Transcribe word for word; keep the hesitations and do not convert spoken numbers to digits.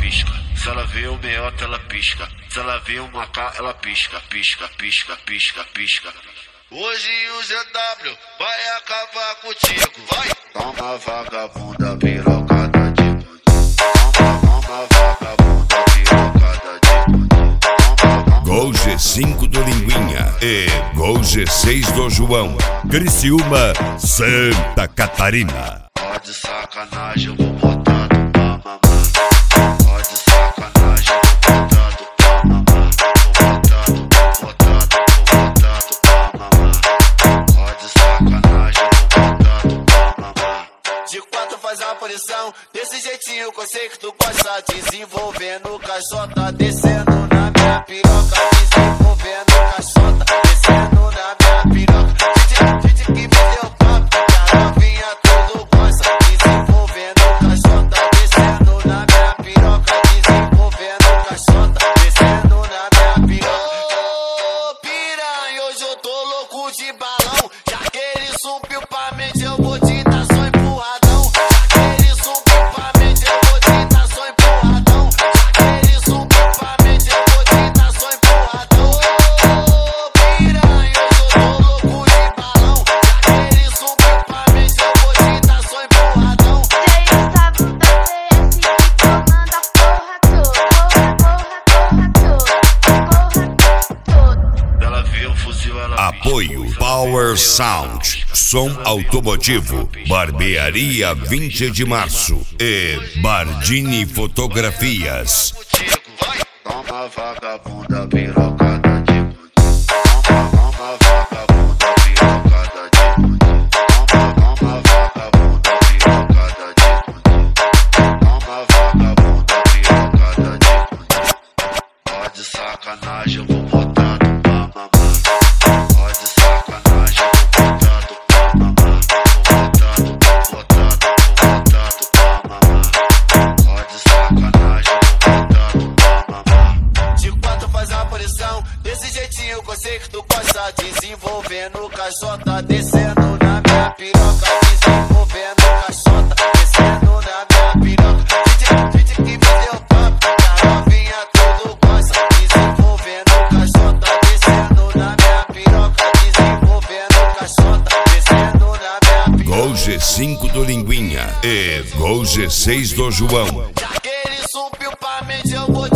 pisca. Se ela vê o meiota, ela pisca. Se ela vê o macá, ela pisca, pisca, pisca, pisca, pisca. Hoje o G W vai acabar contigo, vai! Toma vagabunda, pirocada de bandido. Toma, toma vagabunda, pirocada de bandido. Gol G cinco do Linguinha e Gol G seis do João. Criciúma, Santa Catarina. Ó de sacanagem, eu vou botar tu pra mamar. Ó de sacanagem, eu vou botar tu pra mamar. Vou botar tu, vou botar tu, vou botar tu pra mamar. Ó de sacanagem, eu vou botar tu pra mamar. De quatro faz a posição, desse jeitinho que eu sei que tu gosta. Desenvolvendo caixota, descendo na minha piroca. Desenvolvendo caixota, descendo na minha piroca. Gente, gente que me deu papo, que a novinha tudo gosta. Desenvolvendo caixota, descendo na minha piroca. Desenvolvendo caixota, descendo na minha piroca. Ô piranha, hoje eu tô louco de balão. Já que ele subiu pra mente, eu vou te dar só empurradão. Já que ele subiu pra mente, eu vou te dar só empurradão. Já que ele subiu pra mente, eu vou te dar só empurradão. Ô piranha, hoje eu tô louco de balão. Já que ele subiu pra mente, eu vou te dar só empurradão. Ela vê o fuzil, ela Apoio Power Sound, som automotivo, Barbearia vinte de março e Bardini Fotografias. contigo, vai! Toma vagabunda, pirocada de bandido. Toma, toma vagabunda, pirocada de bandido. Toma, toma vagabunda, pirocada de bandido. Toma vagabunda, pirocada de bandido. Ó de sacanagem, eu vou botar tu pra mamar. Ó de sacanagem, eu vou botar tu pra mamar. Vou botar tu, vou botar tu, vou botar tu pra mamar. Ó de sacanagem, eu vou botar tu pra mamar. De quatro faz a posição, desse jeitinho que eu sei que tu gosta. Desenvolvendo caixota, descendo na minha piroca. Desenvolvendo caixota, descendo na minha piroca. Gente, gente que me deu papo, que a novinha tudo gosta. Desenvolvendo caixota, descendo na minha piroca. Desenvolvendo caixota, descendo na minha piroca. Gol G cinco do Linguinha e Gol G seis do João. Já que ele subiu pra mente, eu vou te